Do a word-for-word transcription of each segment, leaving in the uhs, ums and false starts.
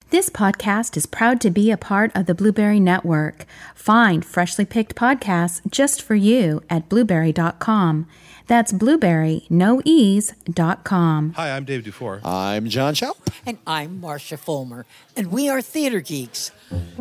This podcast is proud to be a part of the Blueberry Network. Find freshly picked podcasts just for you at blueberry dot com. That's blueberry, no ease, dot com. Hi, I'm Dave Dufour. I'm John Chow. And I'm Marcia Fulmer. And we are Theater Geeks.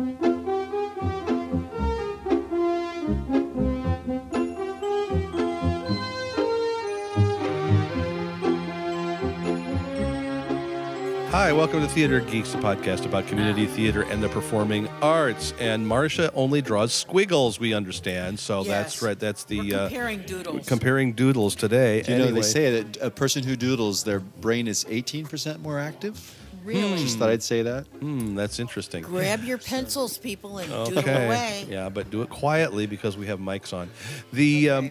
Hi, welcome to Theater Geeks, a podcast about community theater and the performing arts. And Marcia only draws squiggles, we understand. So Yes. that's right. That's the We're comparing uh, doodles. comparing doodles today. Do you know Anyway. they say that a person who doodles, their brain is eighteen percent more active? Really? Just thought I'd say that. Hmm, that's interesting. Grab your pencils, people, and doodle Okay. away. Yeah, but do it quietly because we have mics on. The um,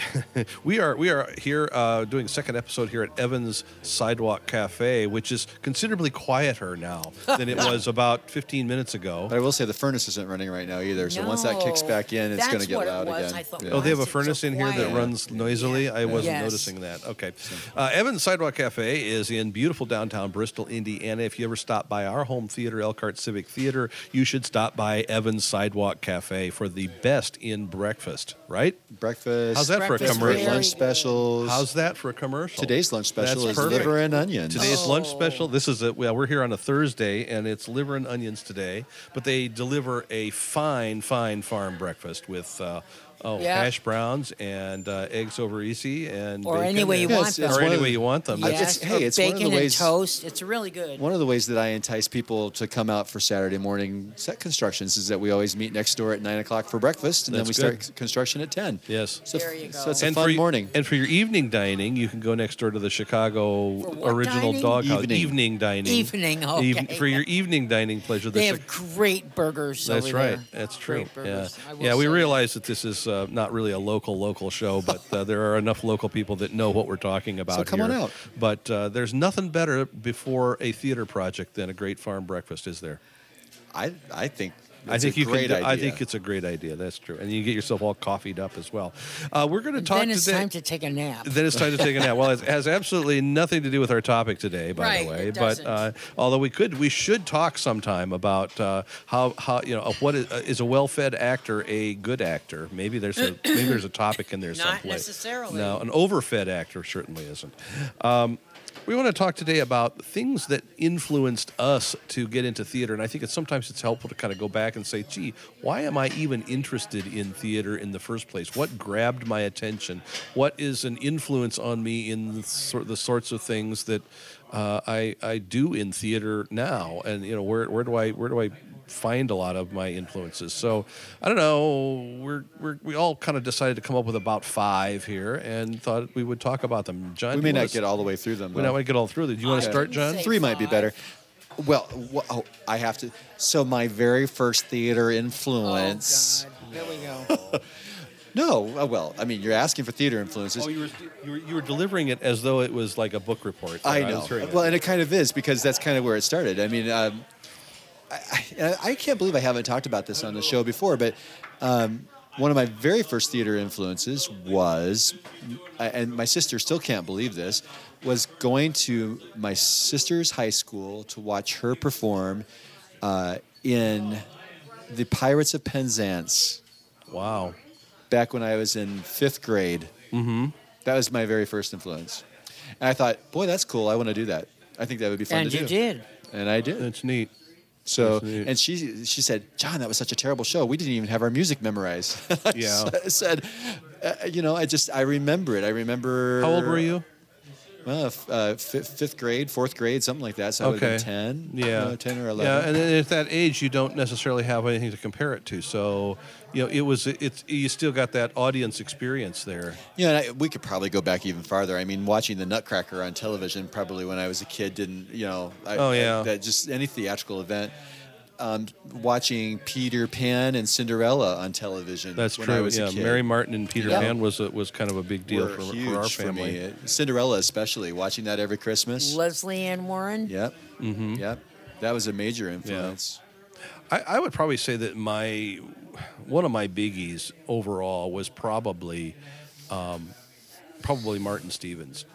we are we are here uh, doing a second episode here at Evans Sidewalk Cafe, which is considerably quieter now than it was about fifteen minutes ago. But I will say the furnace isn't running right now either. So once that kicks No. back in, it's going That's to get what it loud was. again. I thought, Yeah. Oh, they have a Why is it so furnace in here that quiet? runs noisily? I wasn't Yes. noticing that. Okay. Uh, Evans Sidewalk Cafe is in beautiful downtown Bristol, Indiana. If you ever stop by our home theater, Elkhart Civic Theater, you should stop by Evans Sidewalk Cafe for the best in breakfast, right? Breakfast. How's that for a Breakfast commercial? very- Lunch specials. How's that for a commercial? Today's lunch special That's is perfect. liver and onions. Today's Oh. lunch special. This is a well. We're here on a Thursday, and it's liver and onions today. But they deliver a fine, fine farm breakfast with uh, oh Yeah. hash browns and uh, eggs over easy and Or bacon any way you and- Yeah, want it's- them. it's or one any of way the- you want them. Yeah. That's- Yes, hey, or it's one of bacon the ways- and toast. It's really good. One of the ways that I entice people to come out for Saturday morning set constructions is that we always meet next door at nine o'clock for breakfast, and That's then we good. start construction at ten. Yes. So, There you so go. it's a and fun for, y- morning. And for your evening dining, you can go next door to the Chicago For what Original dining? Doghouse. Evening. Evening dining. Evening, Even- okay. for your evening dining pleasure. the They Chi- have great burgers That's over right. there. That's true. Great Yeah, burgers, I will yeah. We say. realize that this is uh, not really a local local show, but uh, there are enough local people that know what we're talking about. So come here. on out. But uh, there's nothing better before a theater project than a great farm breakfast, is there? I, I think I it's think a you great can. do- idea. I think it's a great idea. That's true, and you get yourself all coffeeed up as well. Uh, we're going to talk Then it's today. time to take a nap. Then it's time to take a nap. Well, it has absolutely nothing to do with our topic today, by Right, the way. it But doesn't. uh, although we could, we should talk sometime about uh, how how you know uh, what is, uh, is a well-fed actor a good actor? Maybe there's a maybe there's a topic in there Not someplace. necessarily. No, an overfed actor certainly isn't. Um, we want to talk today about things that influenced us to get into theater, and I think it's sometimes it's helpful to kind of go back and say, "Gee, why am I even interested in theater in the first place? What grabbed my attention? What is an influence on me in the, sort the sorts of things that uh, I I do in theater now? And you know, where where do I where do I find a lot of my influences?" So I don't know. We're we're we all kind of decided to come up with about five here, and thought we would talk about them. John, we do may you wanna not get all the way through them. we not though. want to get all through them. Do you want to I start, didn't John? say Three might be five. better. Well, wh- oh, I have to. So my very first theater Oh, influence. God. Here we go. No, uh, well, I mean, you're asking for theater influences. Oh, you were, you were you were delivering it as though it was like a book report. I was know. hearing it. Well, and it kind of is because that's kind of where it started. I mean, um, I, I, I can't believe I haven't talked about this on the show before, but um, one of my very first theater influences was, and my sister still can't believe this, was going to my sister's high school to watch her perform uh, in the Pirates of Penzance Wow. back when I was in fifth grade. Mm-hmm. That was my very first influence. And I thought, boy, that's cool. I want to do that. I think that would be fun And to you do. did. And I did. That's neat. So, That's neat. and she she said, John, that was such a terrible show. We didn't even have our music memorized. I Yeah. s- said, uh, you know, I just, I remember it. I remember. How old were you? Well, f- uh, fifth, fifth grade, fourth grade, something like that. So I would Okay. have been ten. Yeah. uh, ten or eleven. Yeah, and then at that age, you don't necessarily have anything to compare it to. So, you know, it was it's you still got that audience experience there. Yeah, and I, we could probably go back even farther. I mean, watching the Nutcracker on television, probably when I was a kid, didn't you know? I, Oh, yeah. I, that just any theatrical event. Um, watching Peter Pan and Cinderella on television. That's when true. I was yeah, a kid. Mary Martin and Peter Yeah. Pan was a, was kind of a big deal were for, huge for our for family. me. Cinderella, especially watching that every Christmas. Leslie Ann Warren. Yep. Mm-hmm. Yep. That was a major influence. I, I would probably say that my one of my biggies overall was probably um, probably Martin Stevens.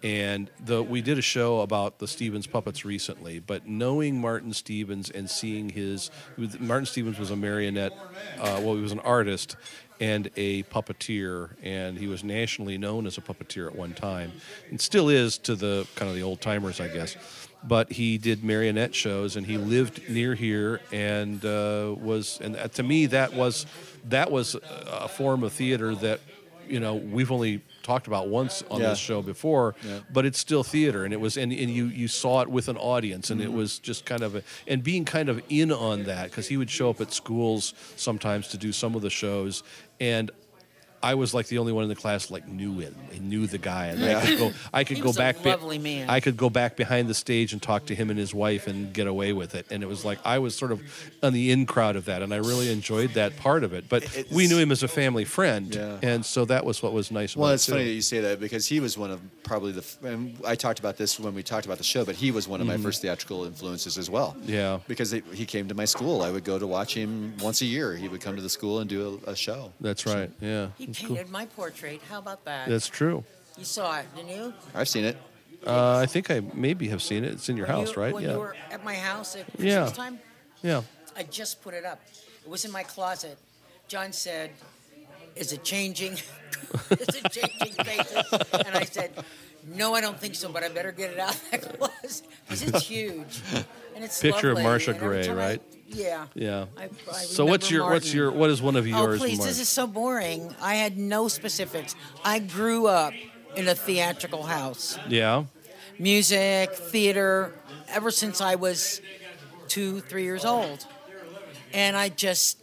And the, we did a show about the Stevens puppets recently, but knowing Martin Stevens and seeing his, Martin Stevens was a marionette, uh, well, he was an artist and a puppeteer, and he was nationally known as a puppeteer at one time, and still is to the kind of the old timers, I guess. But he did marionette shows, and he lived near here, and uh, was, and to me, that was that was a form of theater that, you know, we've only talked about once on Yeah. this show before, Yeah. but it's still theater, and it was, and, and you you saw it with an audience, and Mm-hmm. it was just kind of a, and being kind of in on that, because he would show up at schools sometimes to do some of the shows, and I was like the only one in the class like knew him and knew the guy, and I could go I could He go was a back be- lovely man. I could go back behind the stage and talk to him and his wife and get away with it, and it was like I was sort of on the in crowd of that, and I really enjoyed that part of it. But It's- we knew him as a family friend, Yeah. and so that was what was nice about Well, it it's too. funny that you say that because he was one of probably the. f- And I talked about this when we talked about the show, but he was one of my first theatrical influences as well. Mm-hmm. Yeah. Because he he came to my school. I would go to watch him once a year. He would come to the school and do a, a show. That's right. Yeah, He That's painted my portrait. How about that? That's true. You saw it, didn't you? I've seen it. Uh, I think I maybe have seen it. It's in your When house, you- right? When Yeah. you were at my house at Christmas Yeah. time, Yeah. I just put it up. It was in my closet. John said, "Is it changing? Is it changing faces?" And I said, "No, I don't think so, but I better get it out of that closet because it's huge and it's Picture of lovely. Marcia And every Gray, time I- right? yeah. Yeah. I, I So what's remember your what's Martin. your what is one of Oh, yours? please, Mark? this is so boring. I had no specifics. I grew up in a theatrical house. Yeah. Music, theater, ever since I was two, three years old. And I just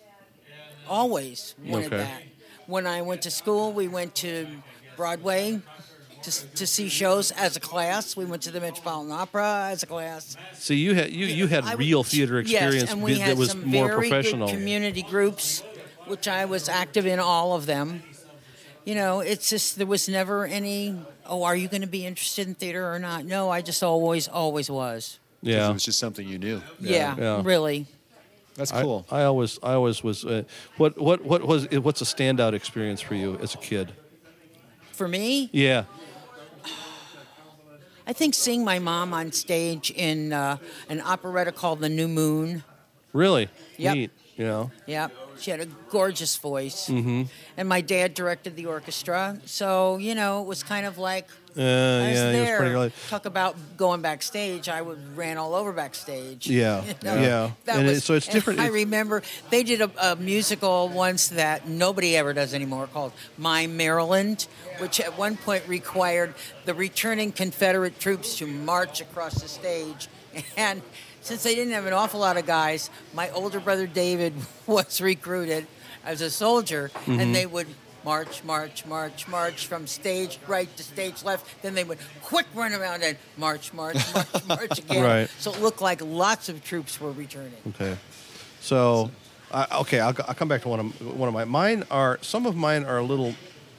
always wanted Okay. that. When I went to school, we went to Broadway to, to see shows as a class. We went to the Metropolitan Opera as a class. See, you had you you had I would- real theater experience yes, and we that had was some more very professional. Good community groups, which I was active in all of them. You know, it's just there was never any. Oh, are you going to be interested in theater or not? No, I just always, always was. 'Cause Yeah. It was just something you knew. Yeah, Yeah. really. That's I- cool. I, always I always was. Uh, what what what was what's a standout experience for you as a kid? For me, Yeah. I think seeing my mom on stage in uh, an operetta called The New Moon. Really. Yep. Neat. You know. Yep, she had a gorgeous voice. Mm-hmm. And my dad directed the orchestra, so you know it was kind of like Uh, I was yeah. He was there. pretty early. Talk about going backstage. I would ran all over backstage. Yeah, You know, yeah. that And it- was- so it's and different. I It's- remember they did a, a musical once that nobody ever does anymore called My Maryland, which at one point required the returning Confederate troops to march across the stage. And since they didn't have an awful lot of guys, my older brother David was recruited as a soldier, Mm-hmm. and they would march, march, march, march from stage right to stage left. Then they would quick run around and march, march, march, march again. Right. So it looked like lots of troops were returning. Okay. So, I okay, I'll, I'll come back to one of one of my mine are some of mine are a little.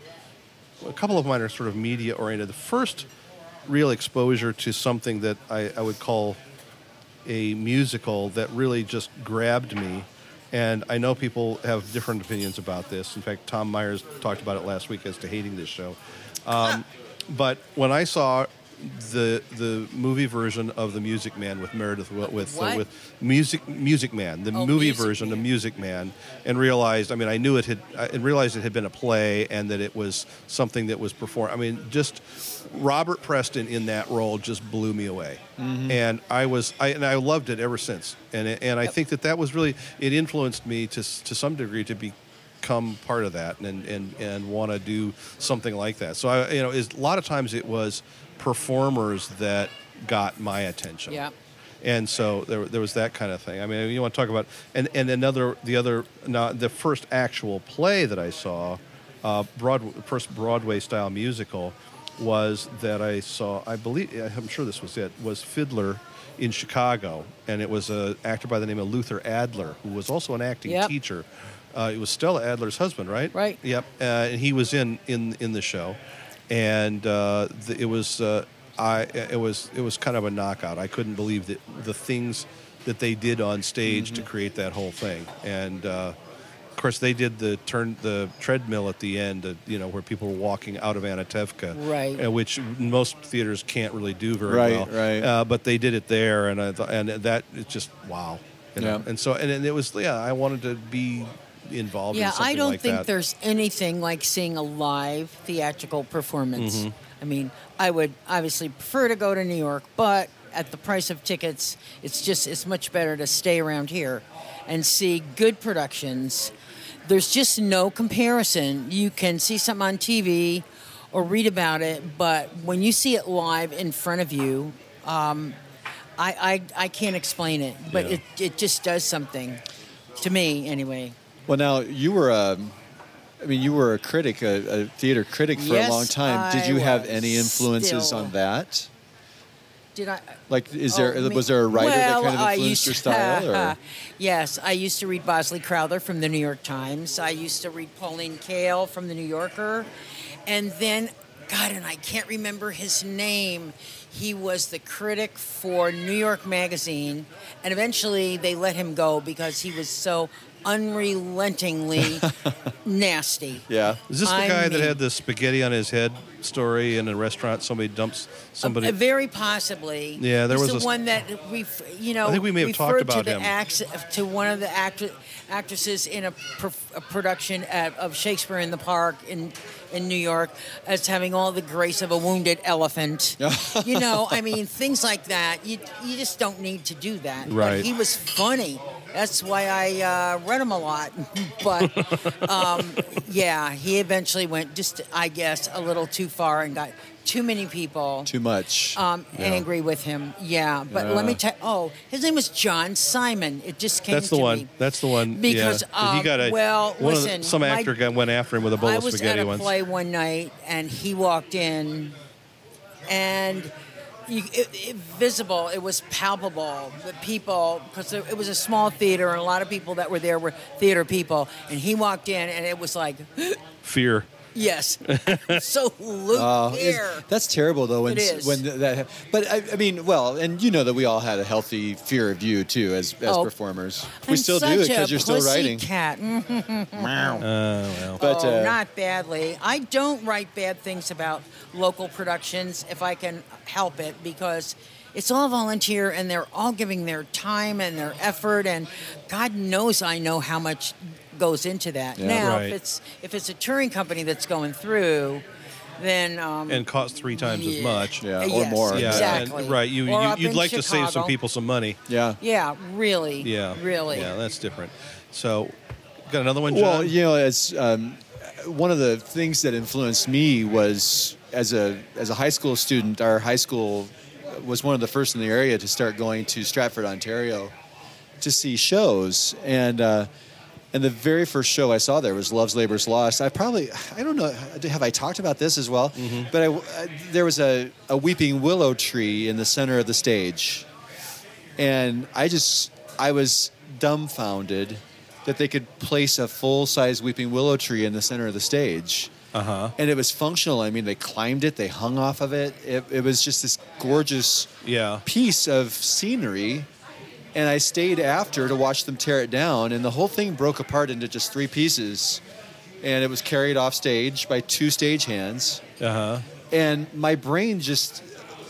A couple of mine are sort of media oriented. The first real exposure to something that I, I would call a musical that really just grabbed me, and I know people have different opinions about this. In fact, Tom Myers talked about it last week as to hating this show. Um, but when I saw the the movie version of The Music Man with Meredith Wi- with uh, What? with Music Music Man, the Oh, movie Music version Man. of Music Man, and realized, I mean, I knew it had, I realized it had been a play and that it was something that was performed. I mean, just Robert Preston in that role just blew me away, and I was, I and I loved it ever since. And it, and I think that that was really, it influenced me to s- to some degree to be. Become part of that and and and want to do something like that. So I, you know, is a lot of times it was performers that got my attention. Yeah. And so there, there was that kind of thing. I mean, you want to talk about and and another the other now the first actual play that I saw, uh, Broadway, first Broadway style musical, was that I saw. I believe I'm sure this was it. Was Fiddler in Chicago, and it was an actor by the name of Luther Adler, who was also an acting Yep. teacher. Uh, it was Stella Adler's husband, right? Right. Yep. Uh, and he was in, in, in the show, and uh, the, it was uh, I it was it was kind of a knockout. I couldn't believe that the things that they did on stage to create that whole thing. And uh, of course, they did the turn the treadmill at the end, uh, you know, where people were walking out of Anatevka, Right. uh, which most theaters can't really do very Right, well. right. Uh, but they did it there, and I th- and that it's just wow. You know? Yeah. And so and, and it was yeah, I wanted to be involved Yeah, in something I don't like think that. there's anything like seeing a live theatrical performance. Mm-hmm. I mean, I would obviously prefer to go to New York, but at the price of tickets, it's just it's much better to stay around here and see good productions. There's just no comparison. You can see something on T V or read about it, but when you see it live in front of you, um, I, I I can't explain it, but Yeah. it it just does something to me anyway. Well, now you were a, I mean, you were a critic, a, a theater critic for Yes, a long time. Did I you have was any influences still. on that? Did I? Like, is there Oh, me- was there a writer well, that kind of I influenced used your style? Or? Yes, I used to read Bosley Crowther from the New York Times. I used to read Pauline Kael from the New Yorker, and then, God, and I can't remember his name. He was the critic for New York Magazine, and eventually they let him go because he was so unrelentingly nasty. Yeah. Is this the I guy that mean- had the spaghetti on his head story in a restaurant? Somebody dumps somebody. Uh, very possibly. Yeah, there He's was the a- one that we, you know, I think we may have talked referred about to the him. Acts, to one of the act- actresses in a, per, a production at, of Shakespeare in the Park in in New York as having all the grace of a wounded elephant. You know, I mean, things like that. You you just don't need to do that. Right. But he was funny. That's why I uh, read him a lot. But um, yeah, he eventually went just, I guess, a little too far and got too many people Too much. um, Yeah. angry with him. Yeah, but Yeah. let me tell. Oh, his name was John Simon. It just came That's the to one. me. That's the one. Because, yeah. he um, got a well, one listen, of the, some my- actor got, went after him with a bowl I of was spaghetti at a once. play one night, and he walked in, and you, it, it visible. It was palpable. The people, because it, it was a small theater, and a lot of people that were there were theater people. And he walked in, and it was like, Fear. yes, so Luke Uh, is- here. that's terrible, though. When It is. when th- that, but I, I mean, well, and you know that we all had a healthy fear of you too, as as Oh, performers. We I'm still do such it because a you're still writing. pussycat. Mm. Oh well. But oh, uh, not badly. I don't write bad things about local productions if I can help it because it's all volunteer and they're all giving their time and their effort and God knows I know how much goes into that. Yeah. Now, Right. if it's if it's a touring company that's going through, then um, And costs three times as yeah. much. Yeah, Uh, or yes, more. Yeah, exactly. and- right. You, Or you up you'd in like to save some Chicago. people some money. yeah. Yeah, really. Yeah. really. Yeah, that's different. So, got another one, John? Well, you know, as um, one of the things that influenced me was as a as a high school student. Our high school was one of the first in the area to start going to Stratford, Ontario, to see shows, and uh, and the very first show I saw there was Love's Labor's Lost. I probably I don't know have I talked about this as well, Mm-hmm. but I, uh, there was a, a weeping willow tree in the center of the stage, and I just I was dumbfounded that they could place a full-size weeping willow tree in the center of the stage. Uh-huh. And it was functional. I mean, they climbed it, they hung off of it. It, it was just this gorgeous Yeah. piece of scenery. And I stayed after to watch them tear it down, and the whole thing broke apart into just three pieces. And it was carried off stage by two stagehands. Uh-huh. And my brain just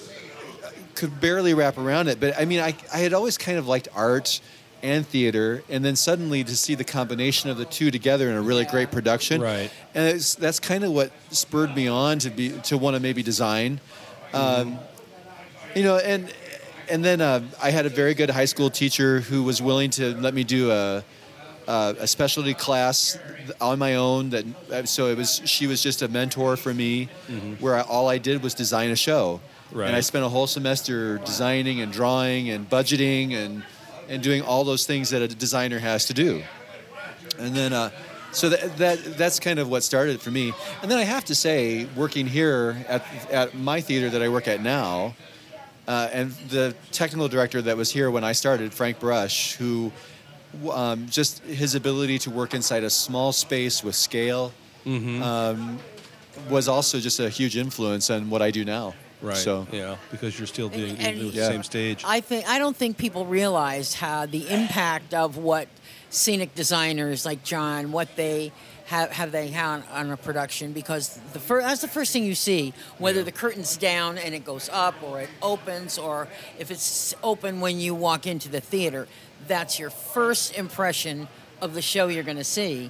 could barely wrap around it. But I mean, I, I had always kind of liked art and theater, and then suddenly to see the combination of the two together in a really great production, Right. And it's, that's kind of what spurred me on to be to want to maybe design, um, you know, and and then uh, I had a very good high school teacher who was willing to let me do a a, a specialty class on my own. That so it was she was just a mentor for me, where I, all I did was design a show, Right. and I spent a whole semester designing and drawing and budgeting and and doing all those things that a designer has to do. And then, uh, so that, that that's kind of what started for me. And then I have to say, working here at at my theater that I work at now, uh, and the technical director that was here when I started, Frank Brush, who um, just his ability to work inside a small space with scale um, was also just a huge influence on what I do now. Right. So yeah, because you're still doing, And- doing yeah. the same stage. I think I don't think people realize how the impact of what scenic designers like John, what they have, have they had on a production, because the fir- that's the first thing you see, whether Yeah. the curtain's down and it goes up, or it opens, or if it's open when you walk into the theater. That's your first impression of the show you're going to see,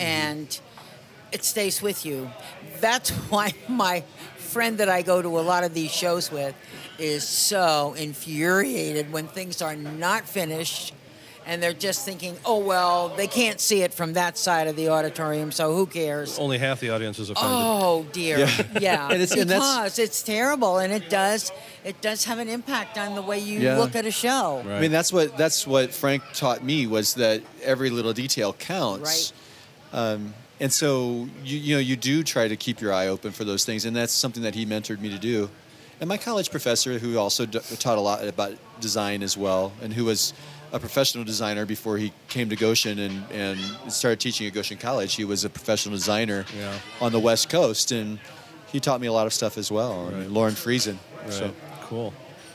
and it stays with you. That's why my friend that I go to a lot of these shows with is so infuriated when things are not finished and they're just thinking, oh, well, they can't see it from that side of the auditorium, so who cares? Only half the audience is offended. Oh dear, Yeah. yeah, And it's- and that's- because it's terrible, and it does it does have an impact on the way you Yeah. look at a show. Right. I mean, that's what that's what Frank taught me, was that every little detail counts. Right. Um, and so you you know you do try to keep your eye open for those things, and that's something that he mentored me to do. And my college professor, who also d- taught a lot about design as well, and who was a professional designer before he came to Goshen and, and started teaching at Goshen College. He was a professional designer Yeah. on the West Coast, and he taught me a lot of stuff as well. Right. And Lauren Friesen. Right. So Cool.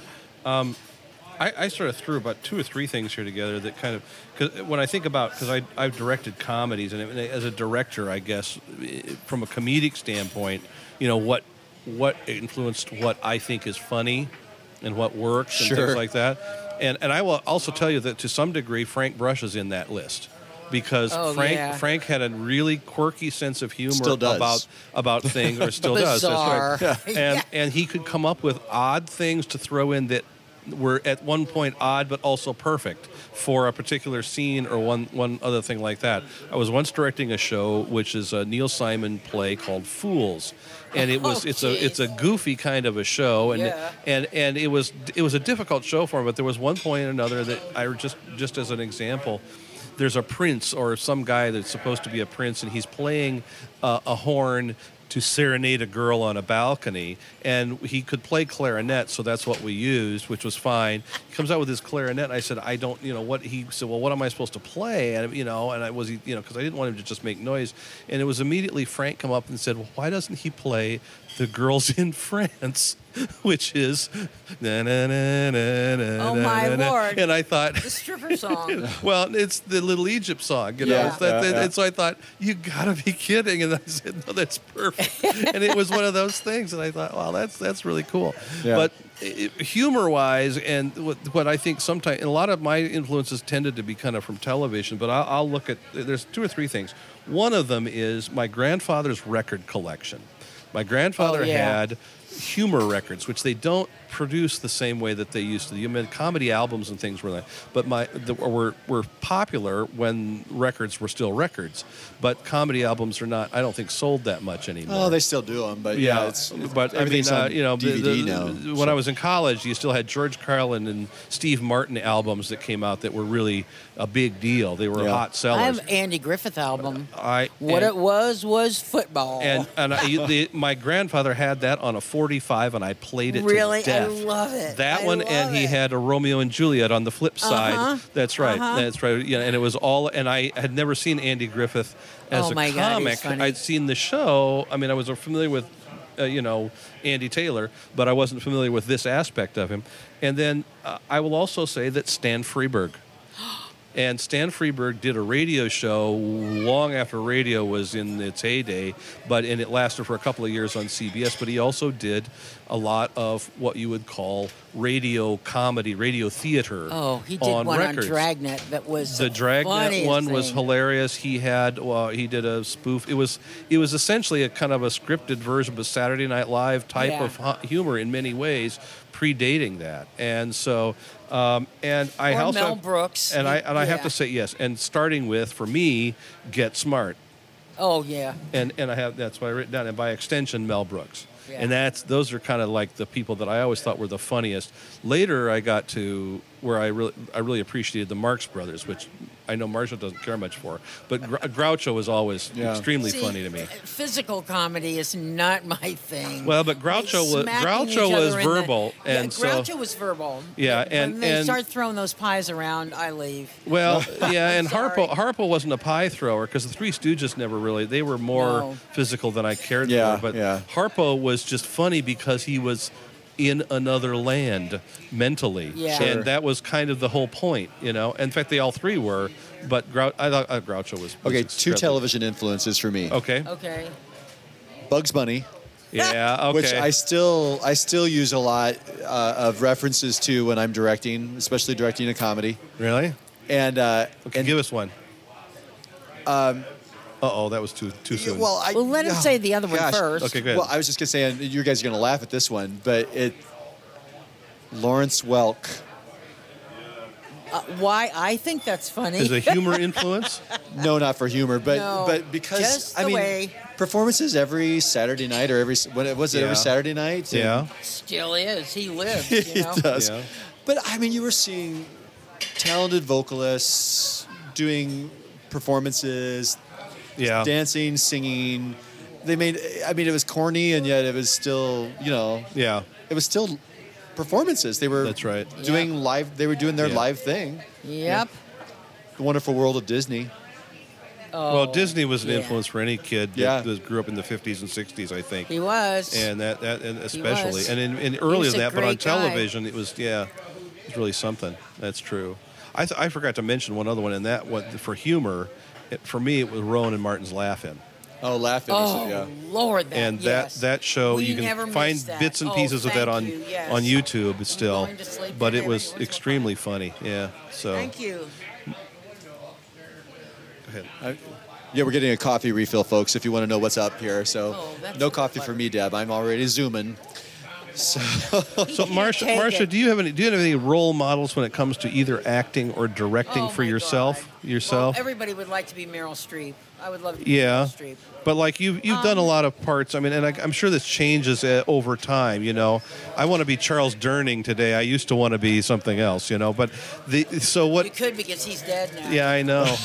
Um, I, I sort of threw about two or three things here together that kind of, cause when I think about, because I've directed comedies, and it- as a director, I guess, i- from a comedic standpoint, you know, what what influenced what I think is funny and what works and Sure. things like that. And and I will also tell you that to some degree, Frank Brush is in that list. Because Oh, Frank yeah. Frank had a really quirky sense of humor Still does. about about things, or still does. Bizarre. That's right. Yeah. And and he could come up with odd things to throw in that were at one point odd but also perfect for a particular scene or one one other thing like that. I was once directing a show which is a Neil Simon play called Fools, and it was Oh, it's a geez. it's a goofy kind of a show, and Yeah. and and it was it was a difficult show for him. But there was one point or another that I just just as an example. There's a prince or some guy that's supposed to be a prince, and he's playing uh, a horn to serenade a girl on a balcony, and he could play clarinet, so that's what we used, which was fine. He comes out with his clarinet, and I said, I don't, you know, what, he said, well, what am I supposed to play? And, you know, and I was, you know, because I didn't want him to just make noise. And it was immediately Frank come up and said, well, why doesn't he play The Girls in France, which is, na, na, na, na, na, Oh, my na, na. Lord. And I thought, The stripper song. well, it's the Little Egypt song, you know. Yeah, It's that- yeah, that- yeah. And so I thought, you gotta be kidding. And I said, no, that's perfect. And it was one of those things. And I thought, wow, that's that's really cool. Yeah. But humor wise, and what, what I think sometimes, and a lot of my influences tended to be kind of from television, but I'll, I'll look at, there's two or three things. One of them is my grandfather's record collection. My grandfather Oh, yeah. had humor records, which they don't produce the same way that they used to. You mean comedy albums and things were like, but my the, were were popular when records were still records. But comedy albums are not. I don't think sold that much anymore. oh, they still do them, but yeah, Yeah, it's, it's but I mean, everything's uh, on you know, D V D the- now. the- when so- I was in college, you still had George Carlin and Steve Martin albums that came out that were really a big deal. They were Yeah. hot I sellers. have Andy Griffith album. I What and, it was was football. and and I, the, my grandfather had that on a forty-five, and I played it Really? to I death. love it. That I one, love and he it. had a Romeo and Juliet on the flip side. Uh-huh. That's right. Uh-huh. That's right. Yeah, and it was all. And I had never seen Andy Griffith as Oh a my God, comic. he's funny. I'd seen the show. I mean, I was familiar with, uh, you know, Andy Taylor, but I wasn't familiar with this aspect of him. And then uh, I will also say that Stan Freberg. And Stan Freberg did a radio show long after radio was in its heyday, but and it lasted for a couple of years on C B S. But he also did a lot of what you would call radio comedy, radio theater. Oh, he did on one records. on Dragnet that was The Dragnet funniest one was thing. hilarious. He had well, he did a spoof. It was it was essentially a kind of a scripted version of a Saturday Night Live type Yeah. of hu- humor in many ways, predating that. And so um, and I Or also Mel Brooks. and I and I have Yeah. to say yes. And starting with for me, Get Smart, Oh yeah. and and I have that's what I written down, and by extension, Mel Brooks. Yeah. And that's those are kind of like the people that I always thought were the funniest. Later, I got to where I really I really appreciated the Marx Brothers, which I know Marshall doesn't care much for, but Gr- Groucho was always Yeah. extremely See, funny to me. Physical comedy is not my thing. Well, but Groucho Like was smacking each Groucho was other in the- verbal, yeah, and so Groucho was verbal. Yeah, When and- they and- start throwing those pies around, I leave. well, yeah, and Sorry. Harpo Harpo wasn't a pie thrower because the Three Stooges never really they were more No. physical than I cared Yeah, for. But yeah. Harpo was just funny because he was in another land mentally. Yeah. Sure. And that was kind of the whole point, you know. In fact, they all three were, but Grou- I thought uh, Groucho was, was Okay, two incredible. television influences for me. Okay. Okay. Bugs Bunny, Yeah, okay. which I still I still use a lot uh, of references to when I'm directing, especially directing a comedy. Really? And uh, Okay, and give us one. Um, Uh-oh, that was too too soon. well, I, Well, let him oh, say the other one gosh. first. Okay, go ahead. Well, I was just gonna say, and you guys are gonna laugh at this one, but it Lawrence Welk. Uh, why I think that's funny. Is a humor influence? No, not for humor, but No, but because just I the mean way- performances every Saturday night or every what was it Yeah. every Saturday night? And Yeah. Still is. He lives. he You know? does. Yeah. But I mean, you were seeing talented vocalists doing performances, Yeah. dancing, singing. They made. I mean, it was corny, and yet it was still, you know, Yeah. it was still performances. They were. That's right. Doing Yeah. live. They were doing their Yeah. live thing. Yep. The Wonderful World of Disney. Oh, Well, Disney was an yeah. influence for any kid that, Yeah. that grew up in the fifties and sixties, I think. He was. And that, that and especially, was. and in, in earlier was than a that, but on great guy. television, it was yeah, it was really something. That's true. I th- I forgot to mention one other one, and that one for humor, it, for me, it was Rowan and Martin's Laughing, Oh, laughing. oh, Yeah. Lord, that, and yes. that that show We you never can find missed that. bits and Oh, pieces of that thank on you, yes. on YouTube still, going to sleep but there it was every once in a extremely funny. Yeah. So Thank you. go ahead. I- yeah, we're getting a coffee refill, folks. If you want to know what's up here, so Oh, that's no so coffee for clever. me, Deb. I'm already zooming. So So, Marcia, Take Marcia, it. do you have any do you have any role models when it comes to either acting or directing Oh, for my yourself? God. Yourself? Well, everybody would like to be Meryl Streep. I would love to be Yeah, Meryl Streep. but like you, you've done a Um, lot of parts. I mean, and I, I'm sure this changes uh, over time. You know, I want to be Charles Durning today. I used to want to be something else. You know, but the so You what? could because he's dead now. Yeah, I know.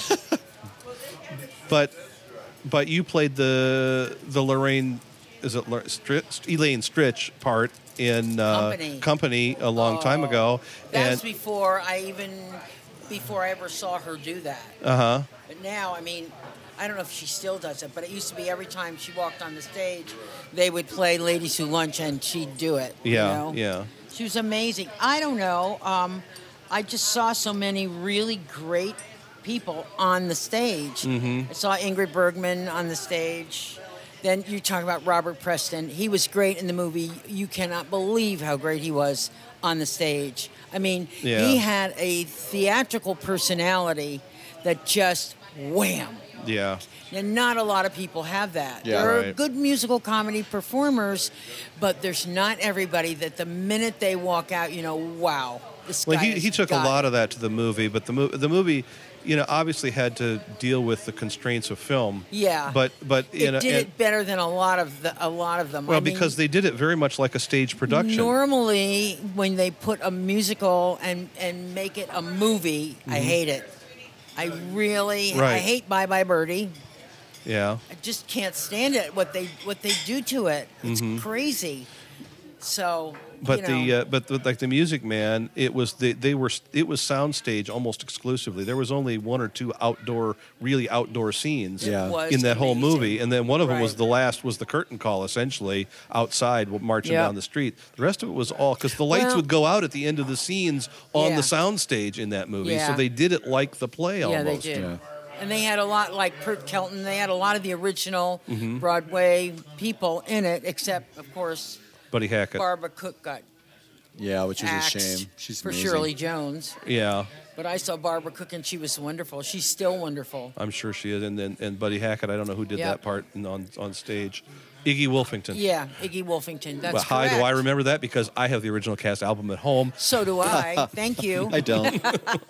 but but you played the the Lorraine, is it Lor- Stritch, Elaine Stritch part in uh, Company. Company a long time Oh, ago, That's and before I even before I ever saw her do that. uh huh. But now, I mean, I don't know if she still does it, but it used to be every time she walked on the stage, they would play Ladies Who Lunch and she'd do it. you Yeah, know? yeah. She was amazing. I don't know. Um, I just saw so many really great people on the stage. Mm-hmm. I saw Ingrid Bergman on the stage. Then you talk about Robert Preston. He was great in the movie. You cannot believe how great he was on the stage. I mean, Yeah. he had a theatrical personality that just wham. Yeah. And not a lot of people have that. Yeah, there are right. good musical comedy performers, but there's not everybody that the minute they walk out, you know, wow, this Well, guy he, has he took a got lot it. of that to the movie, but the, mo- the movie, you know, obviously had to deal with the constraints of film. Yeah. But, but you It know, did and- it better than a lot of the, a lot of them. well, I mean, because they did it very much like a stage production. normally when they put a musical and and make it a movie, I hate it. I really I Mm-hmm. Right. hate Bye Bye Birdie. Yeah. I just can't stand it. What they what they do to it, it's crazy. So, Mm-hmm. But you the know, uh, but the, like the Music Man, it was they, they were it was soundstage almost exclusively. There was only one or two outdoor, really outdoor scenes Yeah. was in that whole amazing. movie, and then one of them was Right. the last was the curtain call, essentially outside marching Yep. down the street. The rest of it was all because the lights Well- would go out at the end of the scenes on Yeah. the soundstage in that movie, so Yeah. they did it like the play yeah, almost. they did. Yeah. And they had a lot like Kurt Kelton. They had a lot of the original Mm-hmm. Broadway people in it, except of course Buddy Hackett, Barbara Cook got Yeah, which was a axed shame. She's for amazing. Shirley Jones. yeah. But I saw Barbara Cook and she was wonderful. She's still wonderful. I'm sure she is, and then and Buddy Hackett. I don't know who did Yep. that part in- on on stage. Iggy Wolfington. Yeah, Iggy Wolfington. That's But how do I correct. remember that? Because I have the original cast album at home. So do I. Thank you. I don't.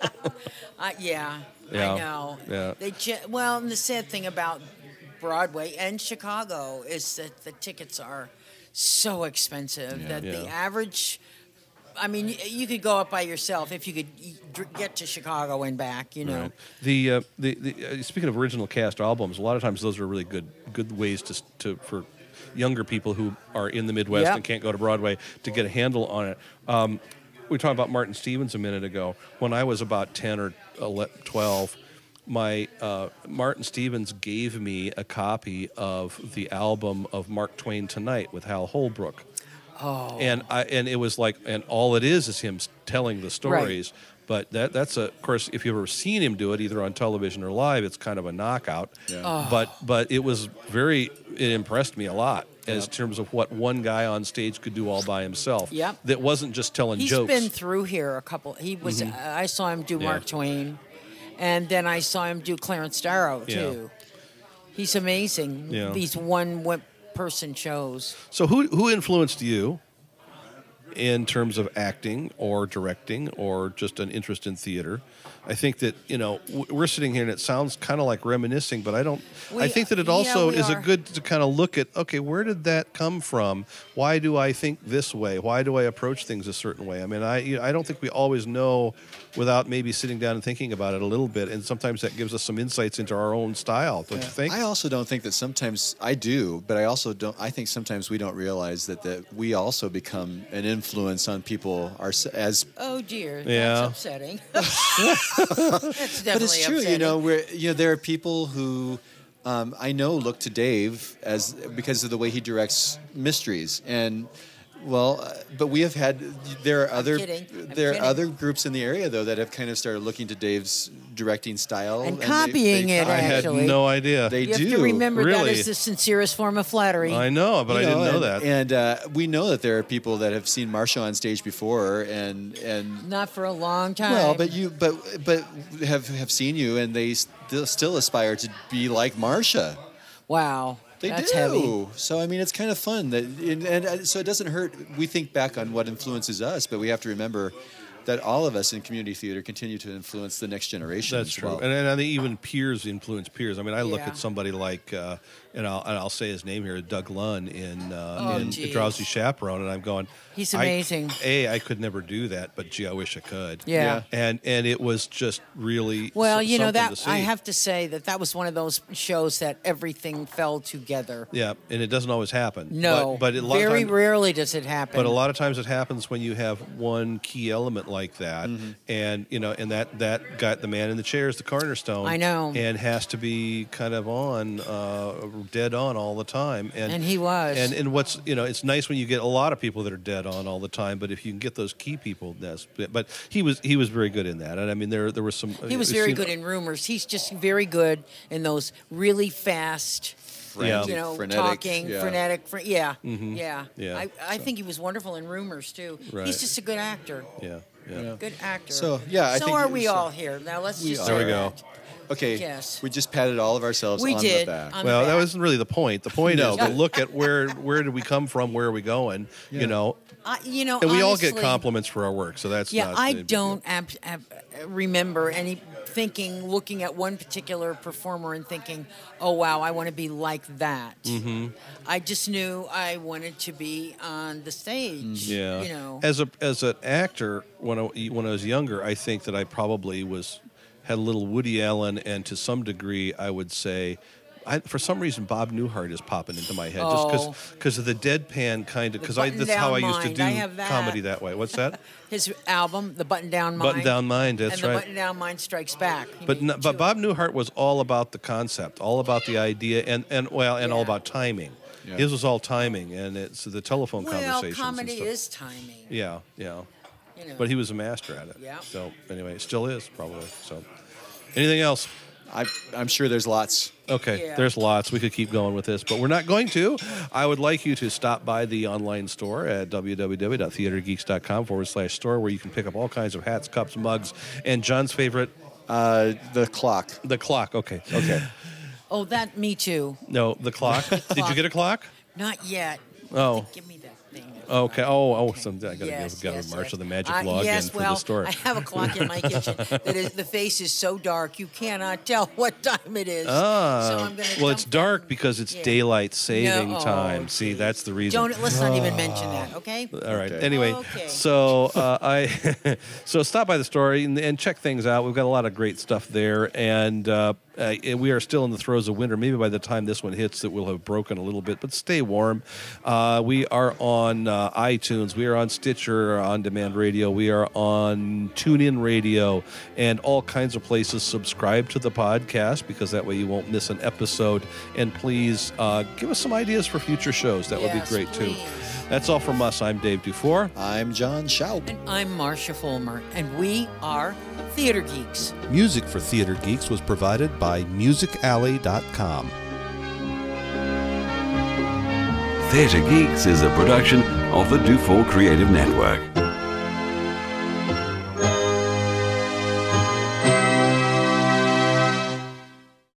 Uh, yeah, Yeah, I know. yeah. They ch- well, and the sad thing about Broadway and Chicago is that the tickets are so expensive that the Yeah. average. I mean, y- you could go up by yourself if you could y- dr- get to Chicago and back. You know. Right. The uh, the, the uh, speaking of original cast albums, a lot of times those are really good good ways to s- to for younger people who are in the Midwest Yep. and can't go to Broadway to get a handle on it. Um, we were talking about Martin Stevens a minute ago. When I was about ten or twelve, my uh, Martin Stevens gave me a copy of the album of Mark Twain Tonight with Hal Holbrook. Oh. And I and it was like, and all it is is him s- telling the stories. But that that's a, of course, if you've ever seen him do it, either on television or live, it's kind of a knockout. Yeah. Oh. But but it was very, it impressed me a lot as terms of what one guy on stage could do all by himself. Yep. That wasn't just telling He's jokes. been through here a couple. He was. Uh, I saw him do Yeah. Mark Twain, and then I saw him do Clarence Darrow too. He's amazing. Yeah. These one one person shows. So who who influenced you in terms of acting or directing or just an interest in theater? I think that, you know, w- we're sitting here and it sounds kind of like reminiscing, but I don't, We- I think that it yeah, also we is a are. good to kind of look at, okay, where did that come from? Why do I think this way? Why do I approach things a certain way? I mean, I, you know, I don't think we always know without maybe sitting down and thinking about it a little bit. And sometimes that gives us some insights into our own style, don't you think? I also don't think that sometimes I do, but I also don't. I think sometimes we don't realize that that we also become an influence on people our, as. Oh dear, Yeah. that's upsetting. That's definitely But it's true, upsetting. you know. Where you know there are people who um, I know look to Dave as because of the way he directs mysteries and. Well, uh, but we have had. There are other. kidding. I'm There kidding. are other groups in the area though that have kind of started looking to Dave's directing style And they- copying they it, copy- I had actually. no idea. They You have do. to remember that Really? is the sincerest form of flattery. I know, but I You didn't know and, that. And uh, we know that there are people that have seen Marsha on stage before, and and Not for a long time. well, but you but but have have seen you, and they still still aspire to be like Marsha. wow, They that's do. heavy. So I mean, it's kind of fun that, and, and uh, so it doesn't hurt. We think back on what influences us, but we have to remember that all of us in community theater continue to influence the next generation. That's as true, well. and, and I think even peers influence peers. I mean, I look Yeah. at somebody like, uh, and I'll and I'll say his name here, Doug Lunn in uh, Oh, in geez. Drowsy Chaperone, and I'm going, He's I- amazing. A, I could never do that, but gee, I wish I could. Yeah. Yeah. and and it was just really Well, s- you know something that to see. I have to say that that was one of those shows that everything fell together. Yeah, and it doesn't always happen. No, but, but a lot very of time, rarely does it happen. But a lot of times it happens when you have one key element like that, Mm-hmm. and you know, and that that got the man in the chair is the cornerstone. I know. and has to be kind of on, uh, dead on all the time. And And he was. And and what's you know, it's nice when you get a lot of people that are dead on all the time. But if you can get those key people, that's. But he was he was very good in that, and I mean there there was some. he was we've very seen- good in Rumors. He's just very good in those really fast, Yeah. you know, frenetic, talking, yeah. frenetic. Fre- yeah, Mhm. yeah, Yeah. I, I think he was wonderful in Rumors too. Right. He's just a good actor. Yeah, yeah. Yeah. Good actor. So, yeah, I so think are it we was- all here. Now let's We just are. There we say go. that. Okay, Yes. we just patted all of ourselves We on did. the back. On Well, the that back. wasn't really the point. The point No, is to but- look at where where did we come from, where are we going, Yeah. you know. I, you know, And we all get honestly, compliments for our work, so that's Yeah, not I any big don't ab- ab- remember any thinking, looking at one particular performer and thinking, "Oh wow, I want to be like that." Mm-hmm. I just knew I wanted to be on the stage. deal. Yeah. you know. As a as an actor, when I, when I was younger, I think that I probably was had a little Woody Allen, and to some degree, I would say. I, for some reason, Bob Newhart is popping into my head Oh. just because of the deadpan kind of The because I that's how I button-down used to mind. do I have that. comedy that way. What's that? His album, The Button Down Mind. Button Down Mind. That's and the right. Button Down Mind Strikes Back. He But made n- but two. Bob Newhart was all about the concept, all about the idea, and, and well, and all Yeah. about timing. Yeah. His was all timing, and it's the telephone well, conversations. and comedy stuff. is timing. Yeah, yeah. You know. But he was a master at it. Yeah. So anyway, still is probably. So, anything else? I, I'm sure there's lots. Okay, Yeah. there's lots. We could keep going with this, but we're not going to. I would like you to stop by the online store at www.theatergeeks.com forward slash store, where you can pick up all kinds of hats, cups, mugs, and John's favorite, Uh, the clock. the clock. Okay. Okay. oh, that me too. No, the clock. Did you clock. get a clock? Not yet. Oh. Give me that thing. Okay. Oh, oh, some, I gotta Yes, give, gotta yes, Marshall yes. the magic I- login yes, for well, the store. I have a clock in my kitchen that is, the face is so dark you cannot tell what time it is. Ah, so I'm gonna well, it's dump dark that. because it's Yeah. daylight saving No, oh, time. See, geez. that's the reason. Don't let's not even mention that, okay? All right. Okay. Anyway, Okay. so uh, I so stop by the store and, and check things out. We've got a lot of great stuff there, and uh, uh, we are still in the throes of winter. Maybe by the time this one hits, it will have broken a little bit, but stay warm. Uh, we are on uh, uh, iTunes. We are on Stitcher On Demand Radio. We are on TuneIn Radio and all kinds of places. Subscribe to the podcast because that way you won't miss an episode. And please uh, give us some ideas for future shows. That Yes, would be great, please. too. That's all from us. I'm Dave Dufour. I'm John Schaub. And I'm Marcia Fulmer, and we are Theater Geeks. Music for Theater Geeks was provided by music alley dot com. Theater Geeks is a production of the Dufour Creative Network.